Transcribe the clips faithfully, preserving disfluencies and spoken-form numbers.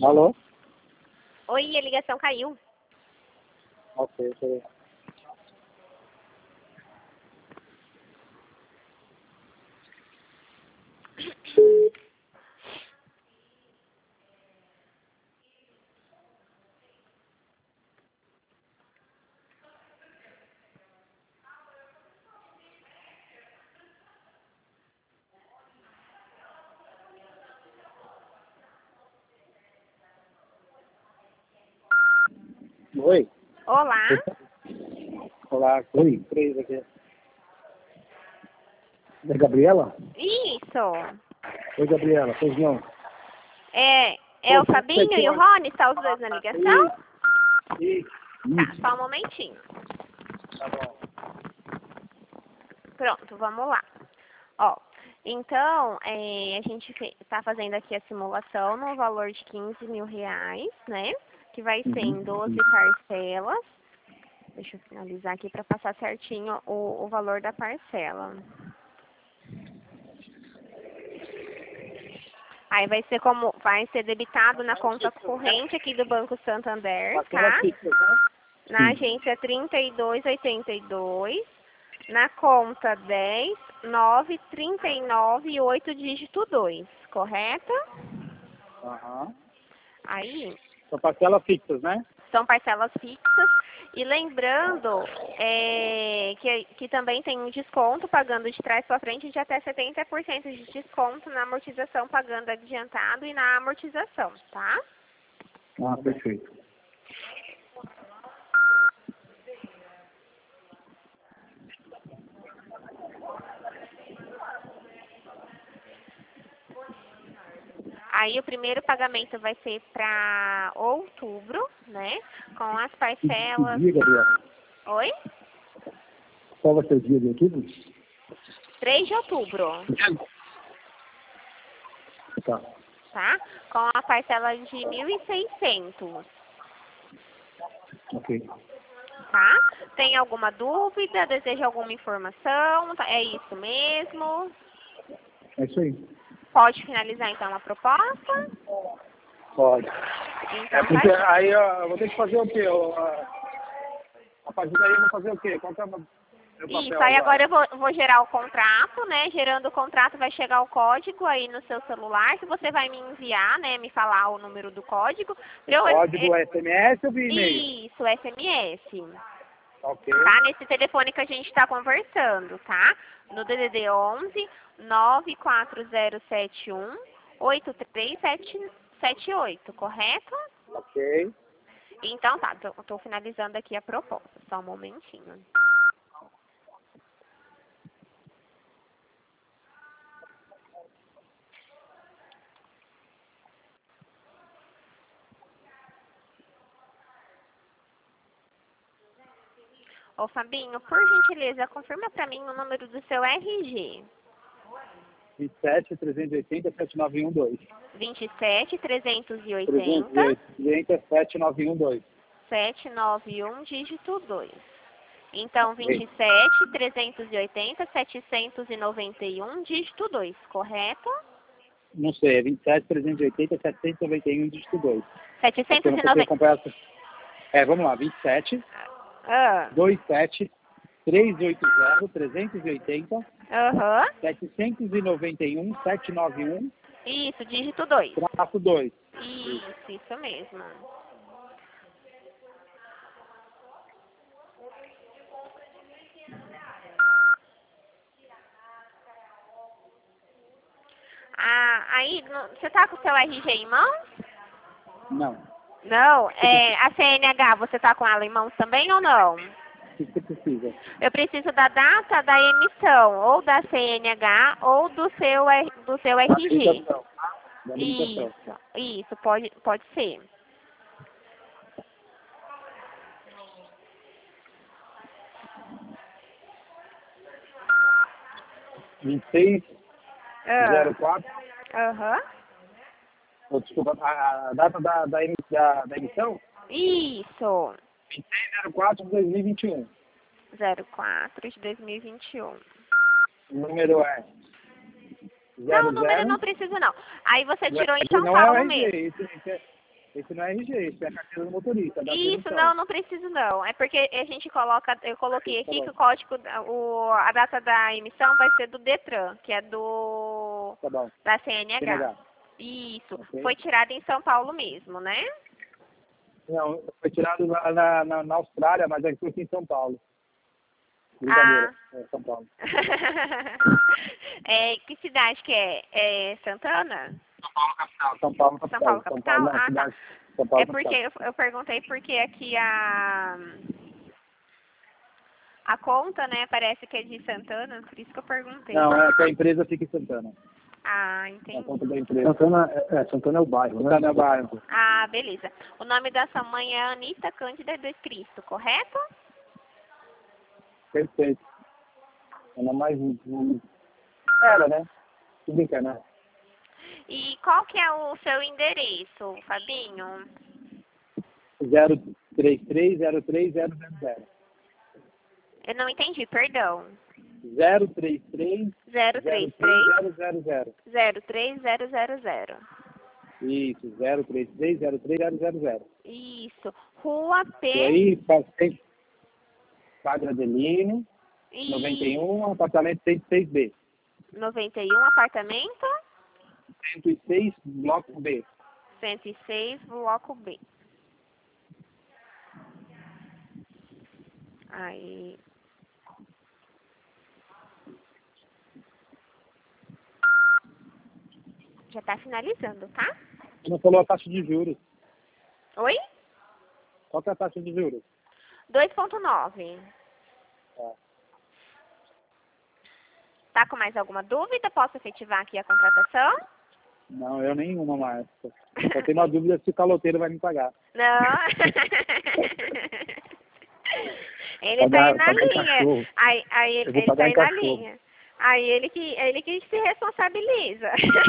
Alô? Oi, a ligação caiu. Ok, peraí. Oi? Olá. Olá, oi, três aqui. É Gabriela? Isso. Oi, Gabriela, pois não? É, é o Fabinho e o Rony? Está os dois na ligação? Isso. Tá, só um momentinho. Tá bom. Pronto, vamos lá. Ó, então, é, a gente está fazendo aqui a simulação no valor de quinze mil reais, né? Que vai ser em doze parcelas. Deixa eu finalizar aqui para passar certinho o, o valor da parcela. Aí vai ser como vai ser debitado na conta corrente aqui do Banco Santander, tá? Na agência trinta e dois oitenta e dois, na conta dez nove trinta e nove oito dígito dois, correto? Aham. Aí São parcelas fixas, né? são parcelas fixas. E lembrando é, que, que também tem um desconto pagando de trás para frente de até setenta por cento de desconto na amortização pagando adiantado e na amortização, tá? Ah, perfeito. Aí o primeiro pagamento vai ser para outubro, né? Com as parcelas... Que dia, Gabriela? Oi? Qual vai ser o dia de outubro? três de outubro, Tá. tá? Com a parcela de mil e seiscentos, Ok. tá? Tem alguma dúvida? Deseja alguma informação? Tá- É isso mesmo? É isso aí. Pode finalizar então a proposta? Pode. Então, É porque tá. aí ó, eu vou ter que fazer o quê? Eu, a, a partir daí eu vou fazer o quê? Qual que é o meu meu papel Isso, aí agora eu vou, vou gerar o contrato, né? Gerando o contrato vai chegar o código aí no seu celular, que você vai me enviar, né? Me falar o número do código. pra eu- Código S M S ou via e-mail? Isso, S M S. Ok. Tá? Nesse telefone que a gente está conversando, tá? No D D D onze nove quatro zero sete um oito três sete oito, correto? Ok. Então tá, tô, tô finalizando aqui a proposta, só um momentinho. Ô Fabinho, por gentileza, confirma pra mim o número do seu R G. vinte e sete, trezentos e oitenta, sete nove um dois. vinte e sete, trezentos e trezentos e oitenta, oitenta, sete nove um dois. sete nove um, dígito dois. Então, vinte Ok. e sete, trezentos e oitenta, setecentos e noventa e um, dígito dois, correto? Não sei, é vinte e sete, trezentos e oitenta, setecentos e noventa e um, dígito dois. É porque eu não consigo setecentos e noventa... acompanhar essa. É, vamos lá, vinte e sete, Ah, vinte e sete, trezentos e oitenta, trezentos e oitenta, aham. setecentos e noventa e um, setecentos e noventa e um, Isso, dígito dois. traço dois. Isso, isso mesmo. Ah, aí, no- você tá com o seu R G em mãos? Não. Não, é, a C N H, você tá com ela em mãos também ou não? O que você precisa? Eu preciso da data da emissão, ou da C N H, ou do seu, R- do seu Da R G. habilitação. Da habilitação. Isso, isso, pode, pode ser. vinte e seis, zero Ah, quatro. Aham. Oh, desculpa, a, a data da, da, emi- da, da emissão? Isso. vinte e seis, zero quatro, dois mil e vinte e um. zero quatro de dois mil e vinte e um. O número é Não, o zero número zero. não precisa não. Aí você O tirou em R G São não é o Paulo R G, mesmo. esse, esse, é, Esse não é R G, esse é a carteira do motorista. Da Isso, permissão. não, não preciso não. É porque a gente coloca, eu coloquei Tá aqui bom. que o código, da- o, a data da emissão vai ser do Detran, que é do Tá bom. da C N H. C N H. Isso. Ok. Foi tirado em São Paulo mesmo, né? Não, foi tirado na, na, na, na Austrália, mas aqui foi em São Paulo. Brincadeira, Ah. é São Paulo. É, que cidade que é? É Santana? São Paulo, São capital. Paulo, São capital? Paulo, não, Ah, tá. cidade. São Paulo, É porque eu, eu perguntei porque aqui a a conta, né, parece que é de Santana, por isso que eu perguntei. Não, é que a empresa fica em Santana. Ah, É a entendi. conta da empresa. Santana é, é, Santana é o bairro, né? Santana é o bairro. Ah, beleza. O nome da sua mãe é Anita Cândida de Cristo, correto? Perfeito. Ela é mais... Era, né? Se brincar, né? E qual que é o seu endereço, Fabinho? zero três três zero três zero zero zero. Eu não entendi, perdão. zero três três zero zero três três três zero zero zero. zero três zero zero zero. Isso, zero três três zero três zero zero zero. Isso. Rua E P. aí, tem Padre Adelino, E noventa e um, apartamento cento e seis B. noventa e um, apartamento cento e seis, bloco B. cento e seis, bloco B. Aí. Já tá finalizando, tá? Você não falou a taxa de juros. Oi? Qual que é a taxa de juros? dois ponto nove. Tá. Tá com mais alguma dúvida? Posso efetivar aqui a contratação? Não, eu nenhuma mais. Só tenho uma dúvida se o caloteiro vai me pagar. Não. Ele Pra tá dar- aí na pra dar linha. cachorro. Aí, aí ele, Eu vou ele tá pagar aí em na cachorro. linha. Aí ele que, ele que se responsabiliza.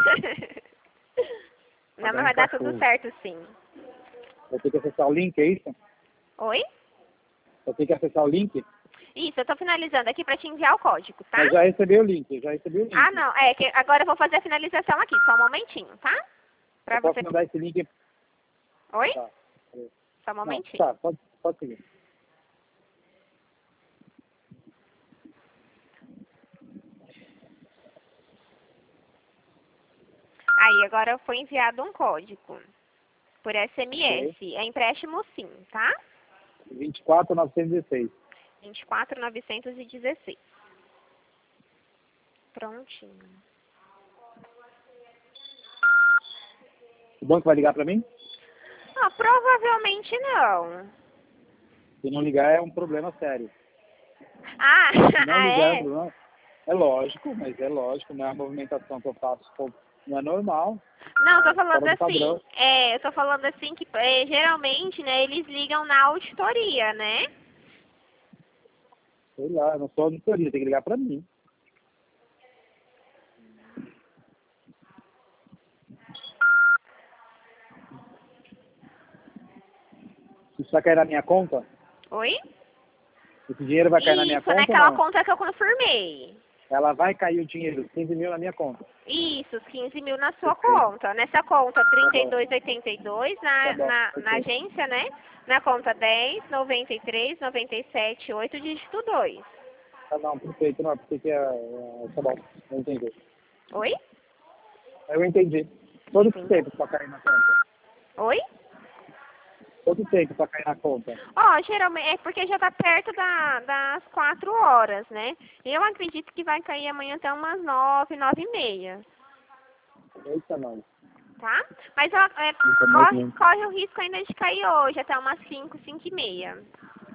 Não, Pagar mas em vai dar cachorro. tudo certo sim. Eu tenho que acessar o link, é isso? Oi? Eu tenho que acessar o link? Isso, eu tô finalizando aqui pra te enviar o código, tá? Eu já recebi o link, eu já recebi o link. Ah, não. É que agora eu vou fazer a finalização aqui. Só um momentinho, tá? Pra Eu você... posso mandar esse link? Oi? Tá. Só um Não, momentinho. tá, pode, pode seguir. Aí, agora foi enviado um código por S M S. É empréstimo sim, tá? vinte e quatro mil novecentos e dezesseis. vinte e quatro mil novecentos e dezesseis. Prontinho. O banco vai ligar para mim? Ah, provavelmente não. Se não ligar é um problema sério. Ah, Se não ah ligar é um é? problema... É lógico, mas é lógico, não é a movimentação que eu faço, pô, não é normal. Não, tô falando Fora do assim, padrão. é, eu tô falando assim que é, geralmente, né, eles ligam na auditoria, né? Sei lá, eu não sou auditoria, tem que ligar para mim. Isso vai cair na minha conta? Oi? Esse dinheiro vai cair na minha Isso, conta naquela ou não? conta que eu confirmei. Ela vai cair o dinheiro, quinze mil na minha conta. Isso, quinze mil na sua Perfeito. conta. Nessa conta trinta e dois oitenta e dois na, Tá bom, na, na perfeito. agência, né? Na conta dez, noventa e três, noventa e sete, oito, dígito dois. Tá não, perfeito, não, porque que é, é, tá bom, eu entendi. Oi? Eu entendi. Todo esse Entendi. tempo pra cair na conta. Oi? Todo tempo pra cair na conta. Ó, geralmente, é porque já tá perto da, das quatro horas, né? Eu acredito que vai cair amanhã até umas nove, nove e meia, Eita, não. tá? Mas ó, é, Eita, corre, não. corre o risco ainda de cair hoje, até umas cinco, cinco e meia.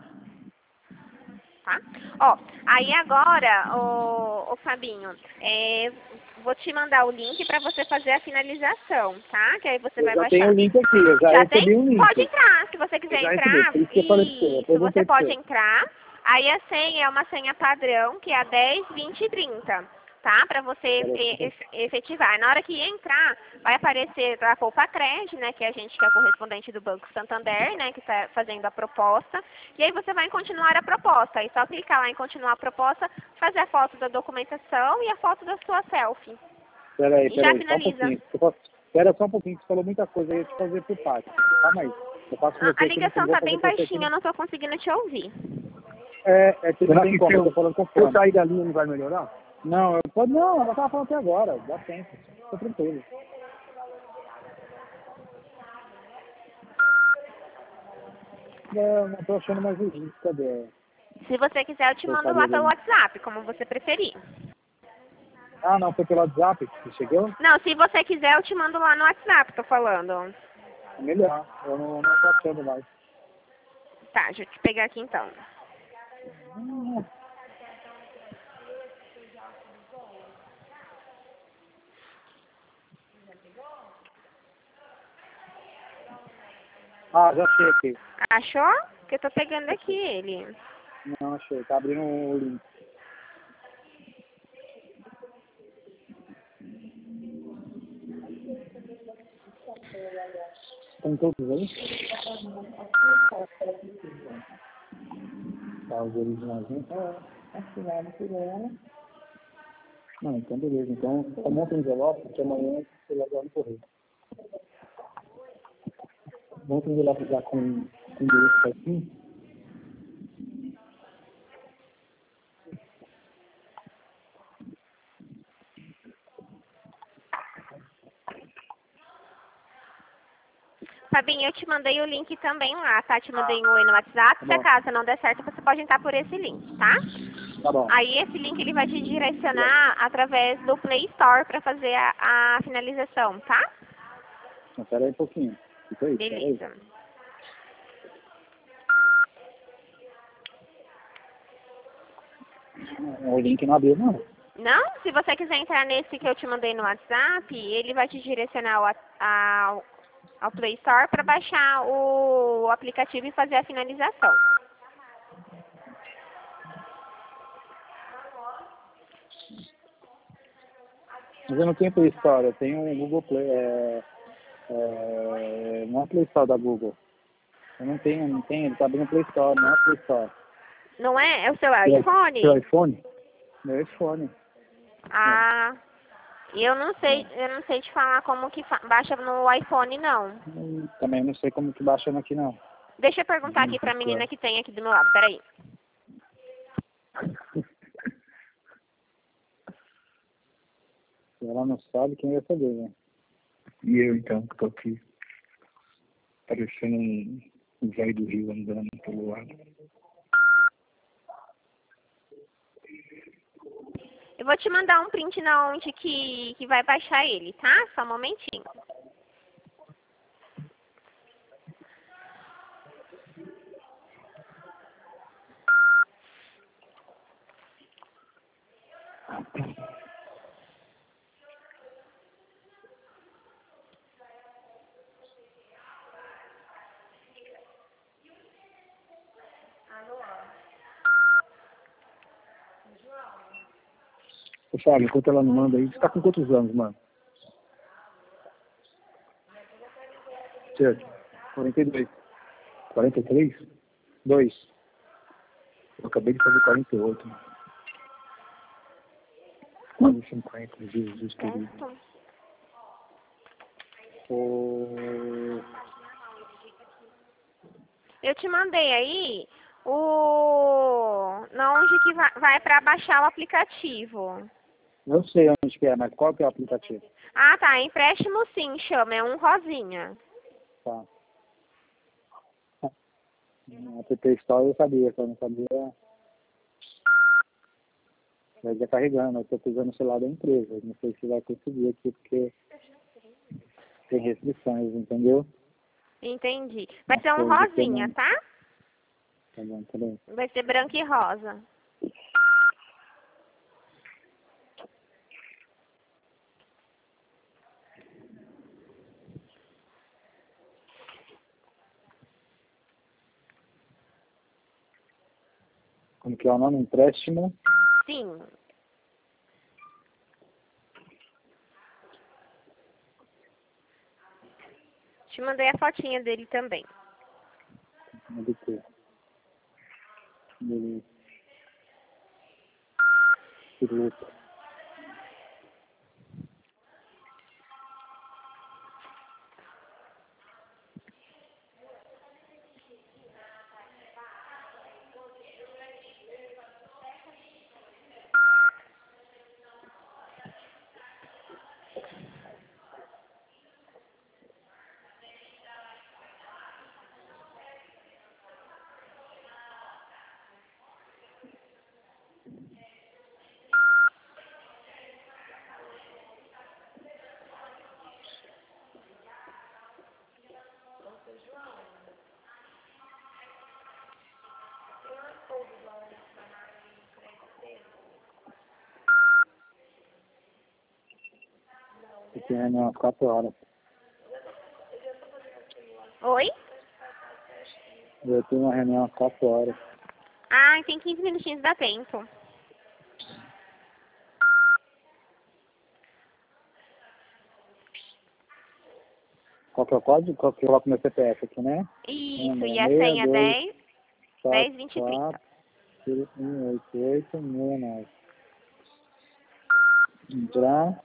Tá? Ó, aí agora, ô, ô Fabinho, é, vou te mandar o link para você fazer a finalização, tá? Que aí você Eu vai já baixar. tenho o link aqui, eu já, Já recebi tem? o link. Pode entrar, se você quiser Eu já entrar. recebi, por isso que eu falei pra você, eu Isso, perguntei você pra pode você. entrar. Aí a senha é uma senha padrão, que é a dez, vinte e trinta, tá? Para você e- e- efetivar. Na hora que entrar, vai aparecer a Poupa Cred, né? Que é a gente que é correspondente do Banco Santander, né? Que está fazendo a proposta. E aí você vai em continuar a proposta. Aí só clicar lá em continuar a proposta, fazer a foto da documentação e a foto da sua selfie. Peraí, E já peraí, só um finaliza. pouquinho. Eu posso, Espera só um pouquinho, que você falou muita coisa, eu ia te fazer por parte. Calma aí. Eu faço com você A aqui, ligação não tá vou bem fazer com você aqui, baixinha, eu não tô conseguindo te ouvir. É, é que não Será tem que como, se eu tô eu, falando com se eu fone. sair da linha não vai melhorar? Não, eu pode não, ela tava falando até agora, dá tempo. Tô tranquilo. Não, não tô achando mais o link, cadê? Se você quiser, eu te mando Porcaria lá pelo dele. WhatsApp, como você preferir. Ah, não, foi pelo WhatsApp que chegou? Não, se você quiser, eu te mando lá no WhatsApp, tô falando. É melhor, eu não, não tô achando mais. Tá, deixa eu te pegar aqui então. Hum. Ah, já achei aqui. Achou? Que eu tô pegando aqui ele. Não, achei, tá abrindo o link. Estão todos aí? Tá, os originais. É, assinado por ela. Não, então beleza. Então, só monta o envelope, que amanhã você vai lá no correio. Monta o envelope já com com o endereço certinho. Fabinho, eu te mandei o link também lá, tá? Te mandei um oi no WhatsApp. Tá Se bom. acaso não der certo, você pode entrar por esse link, tá? Tá bom. Aí esse link ele vai te direcionar através do Play Store para fazer a, a finalização, tá? Então, pera aí um pouquinho. Fica aí, pera aí. Beleza. O link não abriu, não. Não? Se você quiser entrar nesse que eu te mandei no WhatsApp, ele vai te direcionar ao, ao, ao Play Store para baixar o aplicativo e fazer a finalização. Mas eu não tenho Play Store, eu tenho um Google Play. É, é, não é Play Store da Google. Eu não tenho, não tenho, ele tá abrindo Play Store, não é Play Store. Não é? É o seu Seu iPhone? seu iPhone? Meu iPhone. Ah, eu não sei, eu não sei te falar como que fa- baixa no iPhone, não. Hum, Também não sei como que baixa aqui, não. Deixa eu perguntar aqui pra menina que tem aqui do meu lado, peraí. Se ela não sabe, quem vai saber, né? E eu, então, que tô aqui, parecendo um um velho do Rio andando pelo lado. Eu vou te mandar um print na onde que, que vai baixar ele, tá? Só um momentinho. Ô, Fábio, enquanto ela não manda aí, você tá com quantos anos, mano? Certo. quarenta e dois. quarenta e três? dois. Eu acabei de fazer quarenta e oito. Mano. Quase cinquenta, Jesus querido. Certo? O... Eu te mandei aí o... na onde que vai, vai pra baixar o aplicativo. Eu sei onde que é, mas qual que é o aplicativo? Ah, tá. Empréstimo sim, chama. É um rosinha. Tá. A P P Store eu sabia, que eu não sabia. Vai já carregando, eu tô usando o celular da empresa. Não sei se vai conseguir aqui, porque tem restrições, entendeu? Entendi. Vai ser um Coisa que eu rosinha, não- tá? Tá bom, tá bom. Vai ser branco e rosa. Como que é o nome? Empréstimo? Sim. Te mandei a fotinha dele também. Do quê? Beleza. Piloto. Eu tenho reunião às quatro horas. Oi? Eu tenho uma reunião às quatro horas. Ah, tem quinze minutinhos, dá tempo. Qual que é o código? Qual que eu coloco meu C P F aqui, né? Isso, e a senha dez, dez, vinte e trinta. um oito oito seis nove. Entrar.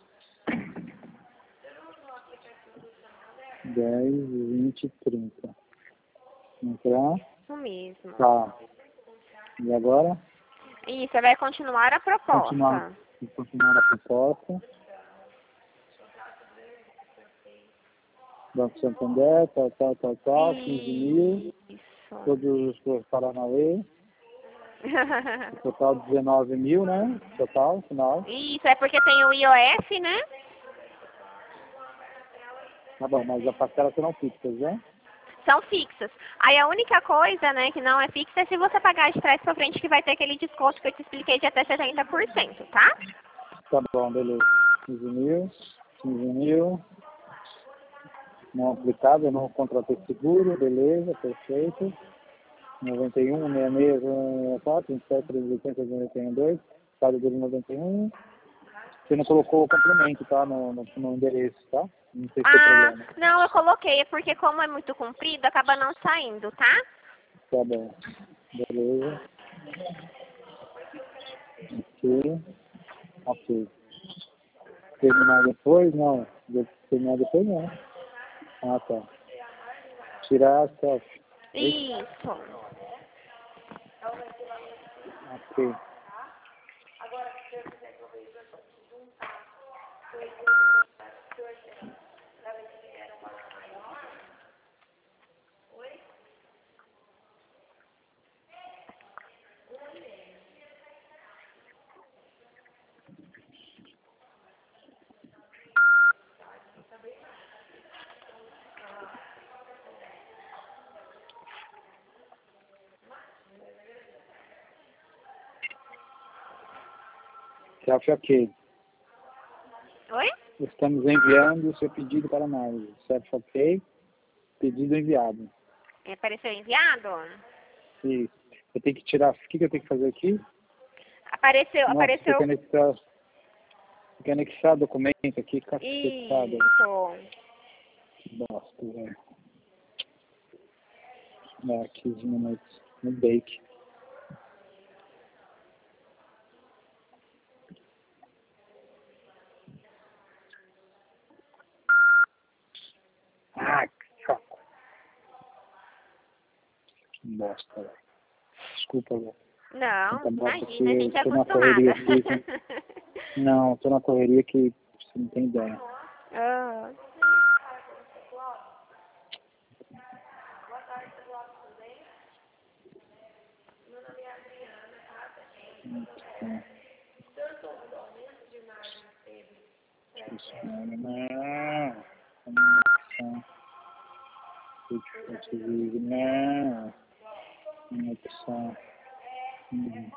dez, vinte, trinta. Entrar. Isso mesmo. Tá. E agora? Isso, vai continuar a proposta. Continuar, continuar a proposta. Banco Santander, tal, tal, tal, tal, quinze mil. Isso. Todos os Paranauê. Total dezenove mil, né? Total, final. Isso, é porque tem o I O F, né? Tá bom, mas as parcelas serão fixas, né? São fixas. Aí a única coisa, né, que não é fixa é se você pagar de trás pra frente, que vai ter aquele desconto que eu te expliquei de até setenta por cento, tá? Tá bom, beleza. quinze mil, quinze mil. Não aplicável, não contratei seguro, beleza, perfeito. noventa e um, sessenta e seis, sessenta e quatro, vinte e sete, trezentos e oitenta, noventa e dois. Estado dele noventa e um. Você não colocou o complemento, tá? No, no, no endereço, tá? Não sei se tem Ah, problema. não, eu coloquei, é porque como é muito comprido, acaba não saindo, tá? Tá bom. Beleza. Ok. Ok. Terminar depois? Não. De- Terminar depois não. Ah, tá. Tirar a selfie. Isso. Ok. Selfie ok. Oi? Estamos enviando o seu pedido para análise. Selfie ok. Pedido enviado. Apareceu enviado? Isso. Eu tenho que tirar. O que, que eu tenho que fazer aqui? Apareceu, Nossa, tem apareceu. que anexar, tem que anexar documento aqui, cacetada. Isso. Que bosta, velho. Ah, quinze minutos. No bake. Ah, que saco. Que bosta, velho. Desculpa, velho. Não, Tanta bosta imagina, a gente é tô na correria aqui. acostumada. Não, tô na correria que você não tem ideia. Ah. Isso, não, não. Conexão. Não. Conexão. Hum.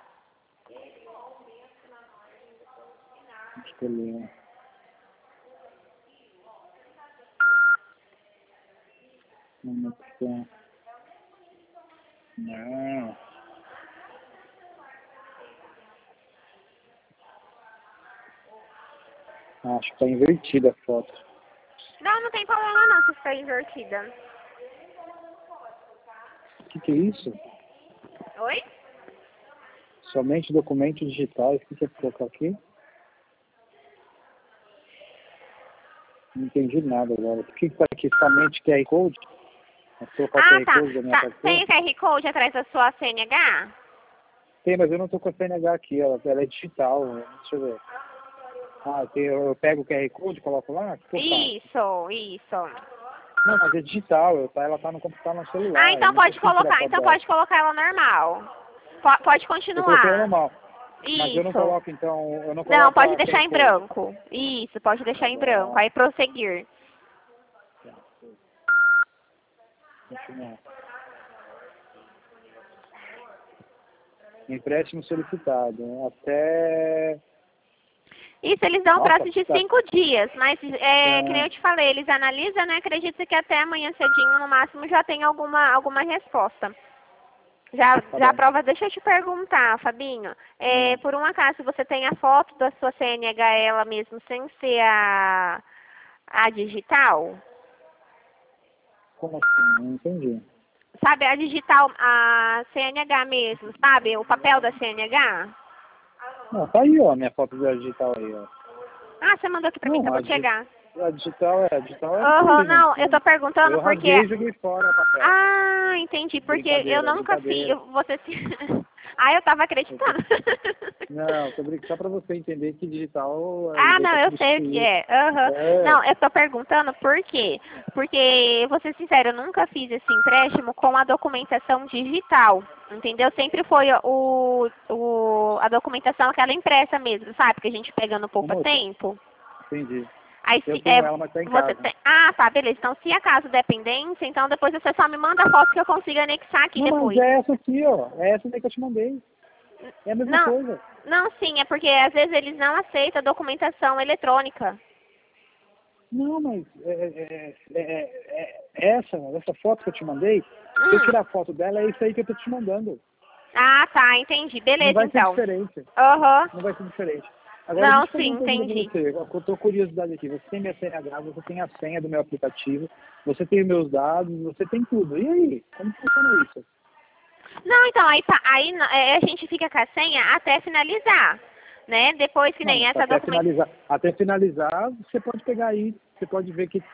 Escolher. Conexão. Não. Acho que tá invertida a foto. Não, não tem problema não se está invertida. O que, que é isso? Oi? Somente documentos digitais. O que, que é colocar aqui? Não entendi nada agora. Por que que tá aqui somente Q R Code? Vou colocar o Ah, Q R tá. Code da minha tá. parceira? Tem o Q R Code atrás da sua C N H? Tem, mas eu não tô com a C N H aqui. Ela, ela é digital. Deixa eu ver. Ah, tem, eu pego o Q R Code e coloco lá? O que eu faço? Isso, isso. Não, mas é digital. Eu, tá, ela tá no computador, no celular. Ah, eu então não pode consigo tirar colocar, foto então dela. pode colocar ela normal. Po- pode Eu coloquei ela continuar. normal. Mas eu não Isso. coloco, então, eu não coloco Não, pode a deixar Q R em Code. branco. Isso, pode deixar em branco. Aí prosseguir. Continuar. Empréstimo solicitado. Até Isso, eles dão um Nossa, prazo de tá. cinco dias, mas é, É. que nem eu te falei, eles analisam, né? Acredito que até amanhã cedinho, no máximo, já tem alguma, alguma resposta. Já, Tá já a bom. prova, deixa eu te perguntar, Fabinho. É, Hum. por um acaso você tem a foto da sua C N H ela mesmo, sem ser a, a digital? Como assim? Não entendi. Sabe, a digital, a C N H mesmo, sabe? O papel da C N H? Não, tá aí, ó, minha foto da digital aí, ó. Ah, você mandou aqui pra mim, Não, acabou a, de di chegar. a digital é, a digital é Aham, aqui, né? não, eu tô perguntando Eu porque... rasguei e joguei fora o papel. Ah, entendi, porque eu Brincadeira, nunca fiz... brincadeira. eu- Você se... Ah, eu tava acreditando. Não, tô brincando só pra você entender que digital é Ah, igual não, pra eu sei o que substituir. é. Aham. É, Não, eu tô perguntando por quê? Porque, vou ser sincera, eu nunca fiz esse empréstimo com a documentação digital, entendeu? Sempre foi o, o, a documentação aquela impressa mesmo, sabe? Que a gente pega no poupa moça, tempo. entendi. Aí, Eu se, tenho é, ela, mas tá em você casa. tem... Ah, tá, beleza. Então, se acaso der pendência, então depois você só me manda a foto que eu consiga anexar aqui Não, mas depois. é essa aqui, ó. É essa daí que eu te mandei. É a mesma Não, coisa. não, sim, é porque às vezes eles não aceitam documentação eletrônica. Não, mas é, é, é, é, é essa, essa foto que eu te mandei, se eu Hum. tirar a foto dela, é isso aí que eu tô te mandando. Ah, tá, entendi. Não Beleza, vai ser então. diferente. Aham. Não vai ser diferente. Agora, Não, deixa eu fazer sim, uma pergunta entendi. pra você. Eu tô curiosidade aqui. Você tem minha C N H, você tem a senha do meu aplicativo, você tem meus dados, você tem tudo. E aí? Como funciona isso? Não, então, aí, tá, aí é, a gente fica com a senha até finalizar, né? Depois que Não, nem mas essa até documentação... finalizar, até finalizar, você pode pegar aí, você pode ver que...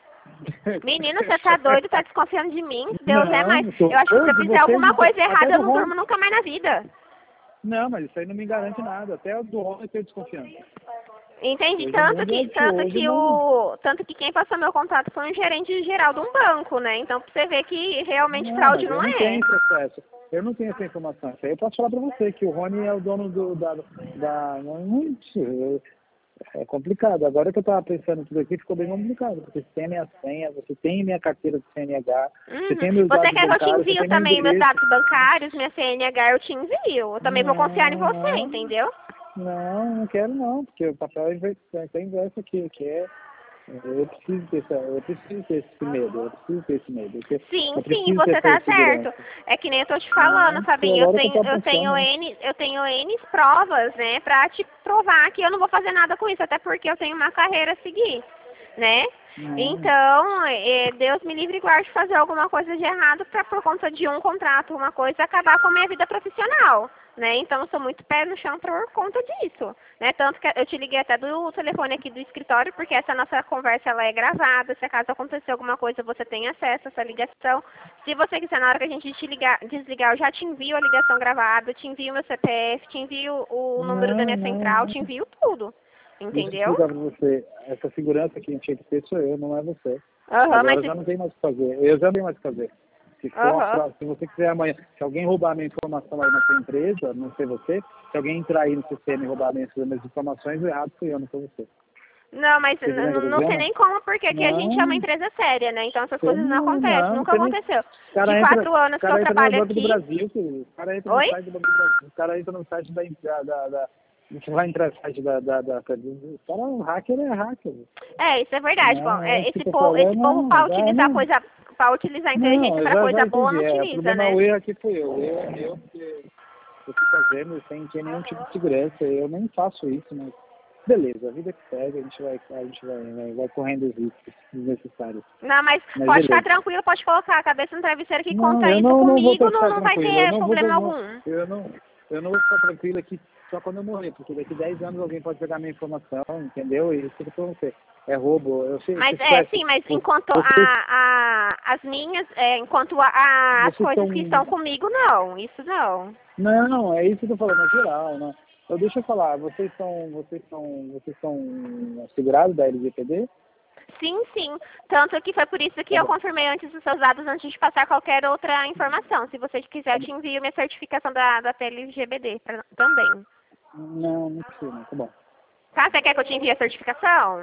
Menino, você tá doido? Tá desconfiando de mim? Deus é mais. Não, tô, Eu acho que se eu de fizer você, alguma coisa até errada, eu do não Ron. durmo nunca mais na vida. Não, mas isso aí não me garante nada. Até do Ron eu tenho desconfiança. Entendi. Hoje o Tanto mundo é que, que tanto hoje o que mundo... o. Tanto que quem passou meu contato foi um gerente geral de um banco, né? Então pra você ver que realmente Não, fraude mas não eu não é. tenho esse acesso. Eu não tenho essa informação. Isso aí eu posso falar pra você, que o Rony é o dono do, da... da não, eu- é complicado. Agora que eu tava pensando tudo aqui, ficou bem complicado. Porque você tem a minha senha, você tem a minha carteira de C N H, você tem Uhum. meus Você dados quer que eu te bancários, você envio tem meu também meus endereço. dados bancários, minha C N H, eu te envio. Eu também vou confiar em você, Não, entendeu? não, não quero não, porque o papel é inverso, é inverso aqui, que é... Eu preciso ter essa, eu preciso ter esse medo, eu preciso ter esse medo. Eu, Sim, eu sim, preciso ter você essa tá certo. segurança. É que nem eu tô te Não, falando, porque Fabinho. Eu agora que eu tenho, tô eu tenho pensando, né? N, eu tenho N provas, né, pra te provar que eu não vou fazer nada com isso, até porque eu tenho uma carreira a seguir, né? Não, Então, é, Deus me livre e guarde de fazer alguma coisa de errado pra, por conta de um contrato, uma coisa, acabar com a minha vida profissional, né? Então, eu sou muito pé no chão por conta disso, né? Tanto que eu te liguei até do telefone aqui do escritório, porque essa nossa conversa, ela é gravada. Se acaso acontecer alguma coisa, você tem acesso a essa ligação. Se você quiser, na hora que a gente te ligar, desligar, eu já te envio a ligação gravada, te envio meu C P F, te envio o número da não, minha não, central, não. te envio tudo, Deixa eu entendeu? explicar pra você. Essa segurança que tinha que ter sou eu, não é você. Aham, mas... Agora já não tem mais o que fazer. Eu já não tenho mais o que fazer. Se, for uma Aham. fraude, se você quiser amanhã, se alguém roubar minha informação aí na sua empresa, não sei você, se alguém entrar aí no sistema e roubar minhas, minhas informações, o errado fui eu, não foi você. Não, mas Você entendeu o que eu tô não tem dizendo? nem como, porque aqui a gente é uma Não, empresa séria, né? Então essas você coisas não não, acontecem, não, nunca você nem... aconteceu. O cara De entra, quatro anos o que eu cara entra no trabalho Banco do aqui... Brasil, filho. O cara entra no Oi? site do Banco do Brasil. O cara entra no site da... da, da, da você vai entrar no site da... da, da, da o cara, o hacker é hacker. É, isso é verdade. Bom, Não, é é, isso que esse eu tô povo, esse falando, povo não, para dá, utilizar não. coisa, para utilizar a Não, inteligência eu para já, já coisa boa, não entendi. É, o utiliza, problema, né? o erro aqui fui eu. Eu é meu, porque eu fico fazendo sem ter nenhum tipo de segurança. Eu nem faço isso, mas beleza, a vida que segue, a gente vai, a gente vai, vai, vai correndo os riscos desnecessários. Não, mas, Mas pode ficar beleza. tranquilo, pode colocar a cabeça no travesseiro que Não, conta eu isso não, não vou comigo, não, ficar não vai tranquilo. Eu ter não vou, problema não, algum. eu não, eu não vou ficar tranquilo aqui só quando eu morrer, porque daqui dez anos alguém pode pegar minha informação, entendeu? E isso que eu tô você. É roubo. Eu sei, Mas você é, conhece, sim, mas você, enquanto a, vocês, a, as minhas, é, enquanto a, a- as vocês coisas estão... que estão comigo, não, isso não. Não, é isso que eu tô falando, é geral, né? Eu, deixa eu falar, vocês são, vocês são, vocês são segurados da L G P D? Sim, sim. Tanto que foi por isso que Tá eu bom, confirmei antes os seus dados antes de passar qualquer outra informação. Se você quiser, tá eu bom. te envio minha certificação da, da T L G B D pra- também. Não, não precisa, não, tá bom. Tá? Você quer que eu te envie a certificação?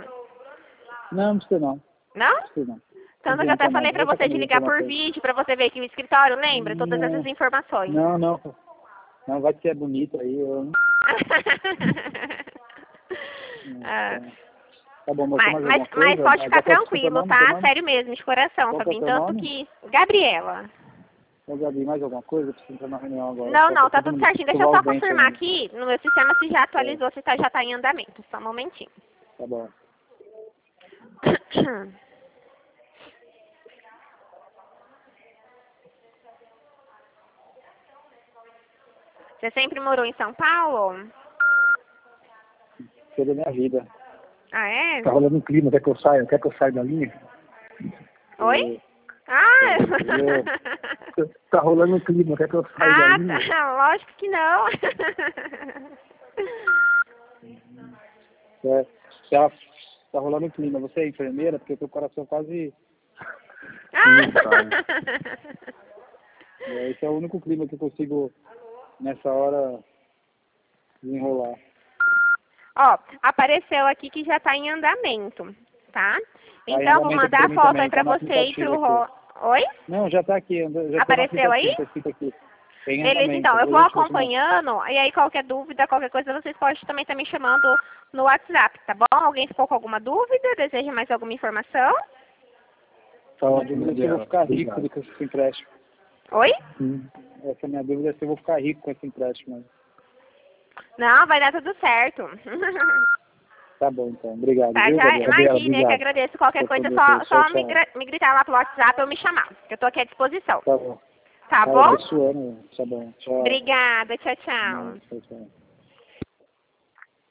Não, não precisa não, Não? não precisa não. Não Tanto que eu adianta até não, falei pra deixa você de comigo ligar por informação. vídeo, pra você ver que o escritório lembra todas essas Não, informações. não, não, não, vai que você é bonito aí, eu... Ah, Tá bom, mas, mas, mais mas, alguma mas coisa? pode ficar Já posso tranquilo, nome, tá? teu nome? Sério mesmo, de coração, Qual que é Fabinho. o teu Tanto nome? que... Gabriela. Ô, Gabi, mais alguma coisa? Preciso entrar na reunião agora. Não, Só não, pra tá todo tudo mundo certinho. Deixa eu escovar só os dentes confirmar ainda. aqui no meu sistema se já atualizou, se tá, já tá em andamento. Só um momentinho. Tá bom. Você sempre morou em São Paulo? Toda a minha vida. Ah, é? Tá rolando um clima, quer que eu saia? Quer que eu saia da linha? Oi? Ah! Eu- Tá rolando um clima, quer que eu saia da Ah, linha? tá. Lógico que não. É, tá, tá rolando um clima. Você é enfermeira? Porque teu coração quase... É, esse é o único clima que eu consigo, nessa hora, desenrolar. Ó, apareceu aqui que já tá em andamento, tá? em Então, vou andamento mandar pra a mim foto também, aí pra tá no você e pro aplicativo Ro... Oi? Não, já tá aqui. anda- Já Apareceu tô no aí? aplicativo, tá escrito aqui. Tem Beleza, andamento. então, eu vou Hoje te mostrar. acompanhando, e aí qualquer dúvida, qualquer coisa, vocês podem também estar me chamando no WhatsApp, tá bom? Alguém ficou com alguma dúvida? Deseja mais alguma informação? Só a dúvida é se eu vou ficar rico Obrigado. com esse empréstimo. Oi? Sim. Essa é a minha dúvida, é se eu vou ficar rico com esse empréstimo. Não, vai dar tudo certo. Tá bom, então. Obrigado, Tá, viu, já Gabriela? imagina, eu que obrigado. agradeço. Qualquer Tô coisa, com só, você. só Tchau, me, tchau. gra- me gritar lá pelo WhatsApp ou me chamar, que eu tô aqui à disposição. Tá bom. Tá Ah, eu bom? tô suando. Tá bom. Tchau. Obrigada, tchau, tchau. Tchau, tchau.